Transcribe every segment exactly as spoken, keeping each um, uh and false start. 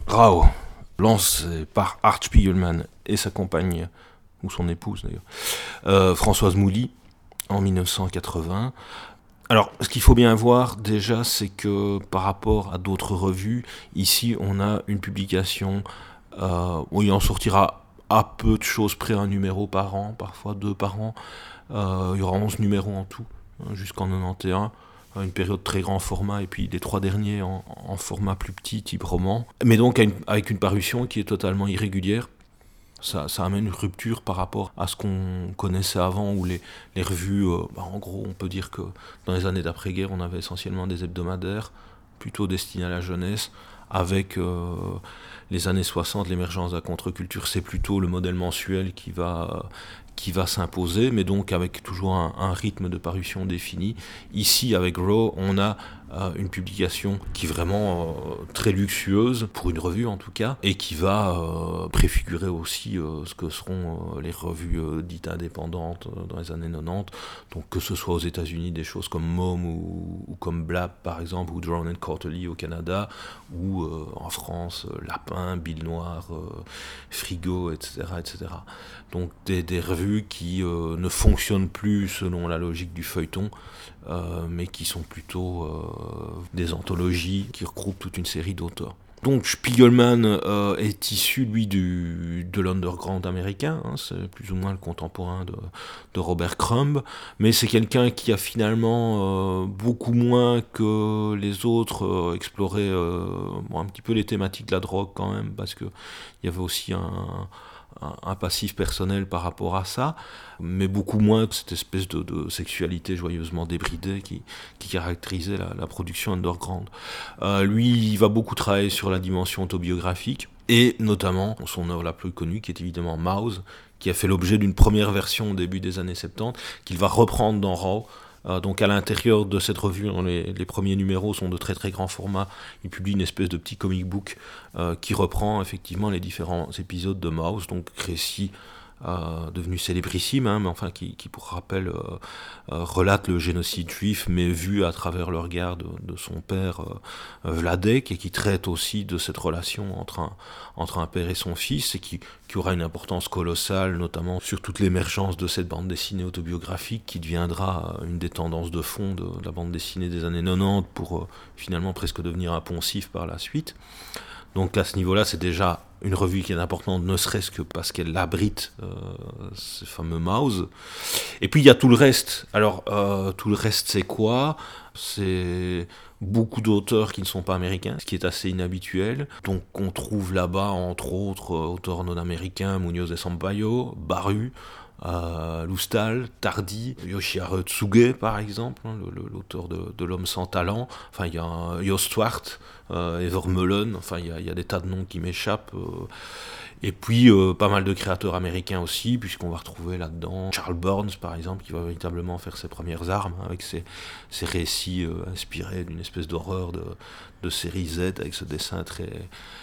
Rao, lancé par Art Spiegelman et sa compagne, ou son épouse d'ailleurs, euh, Françoise Mouly, en dix-neuf cent quatre-vingts. Alors, ce qu'il faut bien voir déjà, c'est que par rapport à d'autres revues, ici on a une publication euh, où il en sortira à peu de choses près un numéro par an, parfois deux par an. Euh, il y aura onze numéros en tout, hein, jusqu'en quatre-vingt-onze. Une période très grand format, et puis les trois derniers en, en format plus petit, type roman. Mais donc avec une parution qui est totalement irrégulière. Ça, ça amène une rupture par rapport à ce qu'on connaissait avant, où les, les revues, euh, bah en gros, on peut dire que dans les années d'après-guerre, on avait essentiellement des hebdomadaires, plutôt destinés à la jeunesse, avec euh, les années soixante, l'émergence de la contre-culture, c'est plutôt le modèle mensuel qui va, qui va s'imposer, mais donc avec toujours un, un rythme de parution défini. Ici, avec Raw, on a euh, une publication qui est vraiment euh, très luxueuse, pour une revue en tout cas, et qui va euh, préfigurer aussi euh, ce que seront euh, les revues euh, dites indépendantes euh, dans les années quatre-vingt-dix, donc que ce soit aux États-Unis des choses comme Mom ou, ou comme Blab par exemple, ou Drown and Quarterly au Canada, ou euh, en France, euh, Lapin, Bill Noir, euh, Frigo, et cetera, et cetera. Donc des, des revues qui euh, ne fonctionnent plus selon la logique du feuilleton, euh, mais qui sont plutôt euh, des anthologies qui regroupent toute une série d'auteurs. Donc Spiegelman euh, est issu, lui, du, de l'underground américain, hein, c'est plus ou moins le contemporain de, de Robert Crumb, mais c'est quelqu'un qui a finalement, euh, beaucoup moins que les autres, euh, exploré euh, bon, un petit peu les thématiques de la drogue quand même, parce qu'il y avait aussi un... Un, un passif personnel par rapport à ça, mais beaucoup moins de cette espèce de, de sexualité joyeusement débridée qui, qui caractérisait la, la production underground. Euh, lui, il va beaucoup travailler sur la dimension autobiographique, et notamment son œuvre la plus connue, qui est évidemment Mouse, qui a fait l'objet d'une première version au début des années soixante-dix, qu'il va reprendre dans Raw. Euh, donc à l'intérieur de cette revue, les, les premiers numéros sont de très très grands formats. Il publie une espèce de petit comic book euh, qui reprend effectivement les différents épisodes de Mouse, donc récit euh, devenu célébrissime, hein, mais enfin qui, qui pour rappel euh, euh, relate le génocide juif, mais vu à travers le regard de, de son père euh, Vladek, et qui traite aussi de cette relation entre un, entre un père et son fils, et qui, qui aura une importance colossale, notamment sur toute l'émergence de cette bande dessinée autobiographique, qui deviendra une des tendances de fond de, de la bande dessinée des années quatre-vingt-dix, pour euh, finalement presque devenir un poncif par la suite. Donc à ce niveau-là, c'est déjà une revue qui est importante, ne serait-ce que parce qu'elle abrite euh, ce fameux Mouse. Et puis il y a tout le reste. Alors euh, tout le reste, c'est quoi ? C'est beaucoup d'auteurs qui ne sont pas américains, ce qui est assez inhabituel. Donc on trouve là-bas, entre autres, auteurs non-américains, Munoz de Sampaio, Baru, Euh, Loustal, Tardy, Yoshiharu Tsuge par exemple, hein, le, le, l'auteur de, de L'Homme sans talent, enfin il y a Jost Swart, euh, Ever Mullen, enfin il y, y a des tas de noms qui m'échappent, euh, et puis euh, pas mal de créateurs américains aussi, puisqu'on va retrouver là-dedans Charles Burns par exemple, qui va véritablement faire ses premières armes, hein, avec ses, ses récits euh, inspirés d'une espèce d'horreur de, de série Z, avec ce dessin très...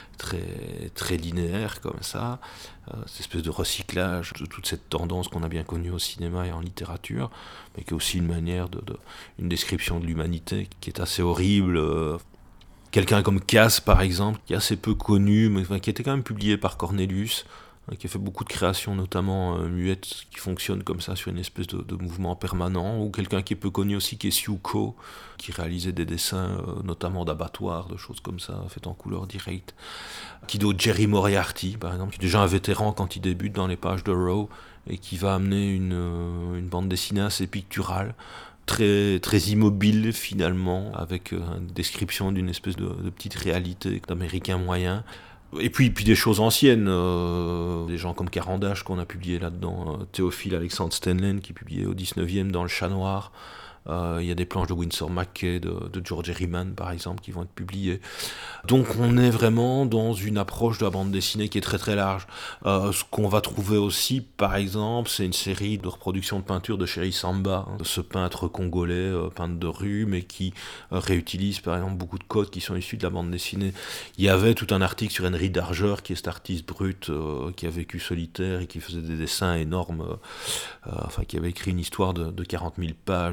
très très linéaire comme ça, euh, cette espèce de recyclage de toute cette tendance qu'on a bien connue au cinéma et en littérature, mais qui est aussi une manière de, de une description de l'humanité qui est assez horrible. Euh, quelqu'un comme Cass par exemple, qui est assez peu connu, mais enfin, qui a été quand même publié par Cornelius, hein, qui a fait beaucoup de créations, notamment euh, muettes, qui fonctionnent comme ça sur une espèce de, de mouvement permanent, ou quelqu'un qui est peu connu aussi, qui est Siuko, qui réalisait des dessins, euh, notamment d'abattoirs, de choses comme ça, faites en couleur directe. Qui d'autre ? Jerry Moriarty, par exemple, qui est déjà un vétéran quand il débute dans les pages de Raw, et qui va amener une, euh, une bande dessinée assez picturale, très, très immobile finalement, avec euh, une description d'une espèce de, de petite réalité d'américain moyen. Et puis, puis des choses anciennes, euh, des gens comme Carandache qu'on a publié là-dedans, euh, Théophile Alexandre Stenlen qui publiait au dix-neuvième dans Le Chat Noir. Il euh, y a des planches de Winsor McCay, de, de George Herriman par exemple, qui vont être publiées. Donc on est vraiment dans une approche de la bande dessinée qui est très très large. Euh, ce qu'on va trouver aussi, par exemple, c'est une série de reproductions de peintures de Chéri Samba, hein, de ce peintre congolais, euh, peintre de rue, mais qui euh, réutilise par exemple beaucoup de codes qui sont issus de la bande dessinée. Il y avait tout un article sur Henri Darger, qui est cet artiste brut, euh, qui a vécu solitaire et qui faisait des dessins énormes, euh, euh, enfin qui avait écrit une histoire de, de quarante mille pages, illustrées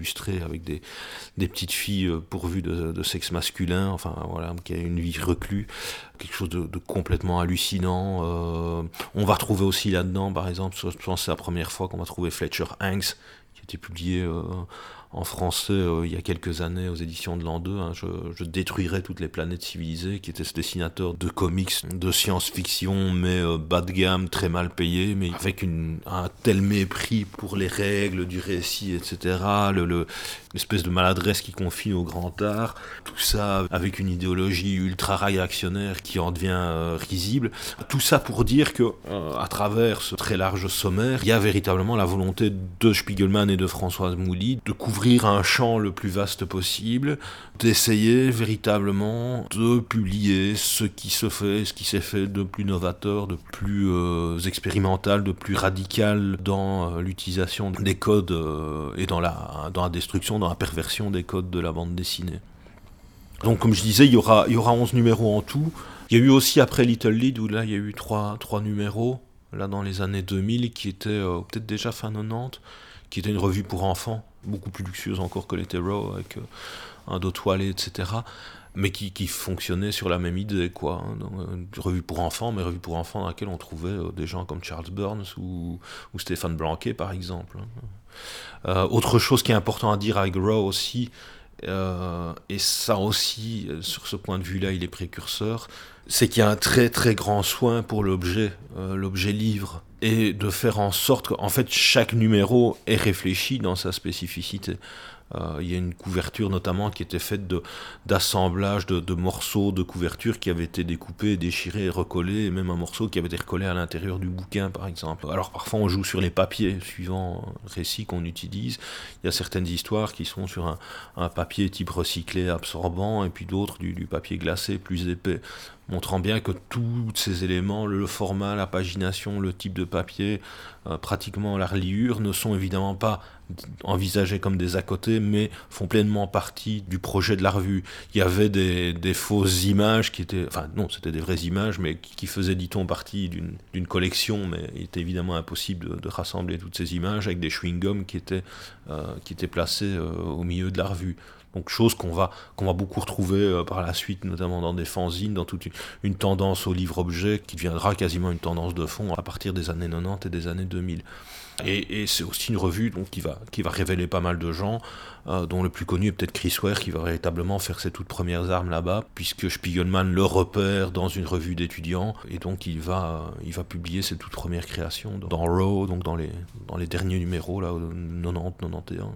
illustré avec des, des petites filles pourvues de, de sexe masculin, enfin voilà, qui a une vie reclue, quelque chose de, de complètement hallucinant. Euh, on va retrouver aussi là-dedans, par exemple, je pense que c'est la première fois qu'on va trouver Fletcher Hanks, qui a été publié euh, en français euh, il y a quelques années aux éditions de l'an deux, hein, je, je détruirai toutes les planètes civilisées, qui était ce dessinateur de comics, de science-fiction, mais euh, bas de gamme, très mal payé, mais avec une, un tel mépris pour les règles du récit, et cetera, le, le, l'espèce de maladresse qui confine au grand art, tout ça avec une idéologie ultra-réactionnaire qui en devient euh, risible. Tout ça pour dire que, euh, à travers ce très large sommaire, il y a véritablement la volonté de Spiegelman et de Françoise Mouly de couvrir un champ le plus vaste possible, d'essayer véritablement de publier ce qui se fait, ce qui s'est fait de plus novateur, de plus euh, expérimental, de plus radical dans euh, l'utilisation des codes euh, et dans la, dans la destruction, dans la perversion des codes de la bande dessinée. Donc comme je disais, il y aura, il y aura onze numéros en tout. Il y a eu aussi après Little Lead, où là il y a eu trois, trois numéros, là dans les années deux mille, qui étaient euh, peut-être déjà fin quatre-vingt-dix, qui était une revue pour enfants, beaucoup plus luxueuse encore que les Terror, avec euh, un dos toilé, et cetera, mais qui, qui fonctionnait sur la même idée, quoi. Hein, une revue pour enfants, mais revue pour enfants dans laquelle on trouvait euh, des gens comme Charles Burns ou, ou Stéphane Blanquet, par exemple. Euh, autre chose qui est important à dire avec Raw aussi, euh, et ça aussi, sur ce point de vue-là, il est précurseur, c'est qu'il y a un très très grand soin pour l'objet, euh, l'objet livre, et de faire en sorte qu'en fait chaque numéro est réfléchi dans sa spécificité. Euh, il y a une couverture notamment qui était faite de, d'assemblage de, de morceaux de couverture qui avaient été découpés, déchirés et recollés, et même un morceau qui avait été recollé à l'intérieur du bouquin par exemple. Alors parfois on joue sur les papiers suivant le récit qu'on utilise. Il y a certaines histoires qui sont sur un, un papier type recyclé absorbant, et puis d'autres du, du papier glacé plus épais, montrant bien que tous ces éléments, le format, la pagination, le type de papier, euh, pratiquement la reliure, ne sont évidemment pas envisagés comme des à côté, mais font pleinement partie du projet de la revue. Il y avait des, des fausses images qui étaient, enfin non, c'était des vraies images, mais qui, qui faisaient, dit-on, partie d'une, d'une collection, mais il était évidemment impossible de, de rassembler toutes ces images avec des chewing-gums qui étaient, euh, qui étaient placés euh, au milieu de la revue. Donc chose qu'on va, qu'on va beaucoup retrouver euh, par la suite, notamment dans des fanzines, dans toute une, une tendance au livre-objet qui deviendra quasiment une tendance de fond à partir des années quatre-vingt-dix et des années deux mille. Et, et c'est aussi une revue donc, qui, va, qui va révéler pas mal de gens, euh, dont le plus connu est peut-être Chris Ware, qui va véritablement faire ses toutes premières armes là-bas, puisque Spiegelman le repère dans une revue d'étudiants, et donc il va, il va publier ses toutes premières créations dans Raw, donc dans les, dans les derniers numéros, là, quatre-vingt-dix quatre-vingt-onze.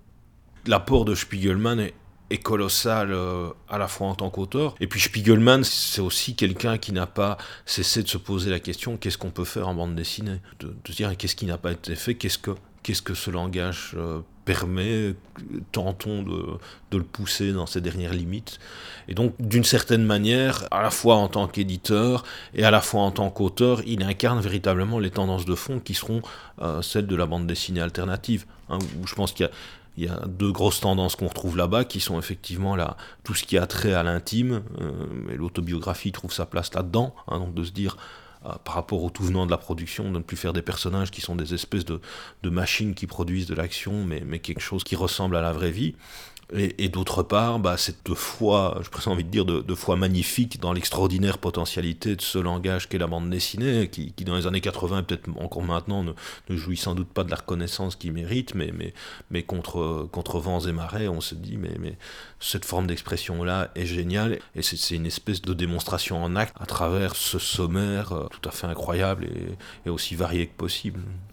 L'apport de Spiegelman est, est colossal euh, à la fois en tant qu'auteur, et puis Spiegelman, c'est aussi quelqu'un qui n'a pas cessé de se poser la question, qu'est-ce qu'on peut faire en bande dessinée, de, de se dire qu'est-ce qui n'a pas été fait, qu'est-ce que, qu'est-ce que ce langage euh, permet, tentons de, de le pousser dans ses dernières limites. Et donc, d'une certaine manière, à la fois en tant qu'éditeur et à la fois en tant qu'auteur, il incarne véritablement les tendances de fond qui seront euh, celles de la bande dessinée alternative, hein, où je pense qu'il y a Il y a deux grosses tendances qu'on retrouve là-bas, qui sont effectivement là, tout ce qui a trait à l'intime, euh, et l'autobiographie trouve sa place là-dedans, hein, donc de se dire, euh, par rapport au tout venant de la production, de ne plus faire des personnages qui sont des espèces de, de machines qui produisent de l'action, mais, mais quelque chose qui ressemble à la vraie vie. Et, et d'autre part, bah, cette foi, je presque envie de dire, de, de foi magnifique dans l'extraordinaire potentialité de ce langage qu'est la bande dessinée, qui, qui dans les années quatre-vingts, peut-être encore maintenant, ne, ne jouit sans doute pas de la reconnaissance qu'il mérite, mais, mais, mais contre, contre vents et marées, on se dit, mais, mais cette forme d'expression-là est géniale, et c'est, c'est une espèce de démonstration en acte à travers ce sommaire euh, tout à fait incroyable et, et aussi varié que possible.